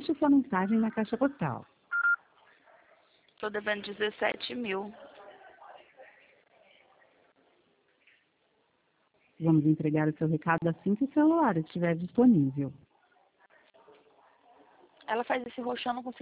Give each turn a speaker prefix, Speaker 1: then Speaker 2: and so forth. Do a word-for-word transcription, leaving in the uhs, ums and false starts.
Speaker 1: Deixe sua mensagem na caixa postal.
Speaker 2: Tô devendo dezessete mil.
Speaker 1: Vamos entregar o seu recado assim que o celular estiver disponível.
Speaker 2: Ela faz esse roxão, eu não consigo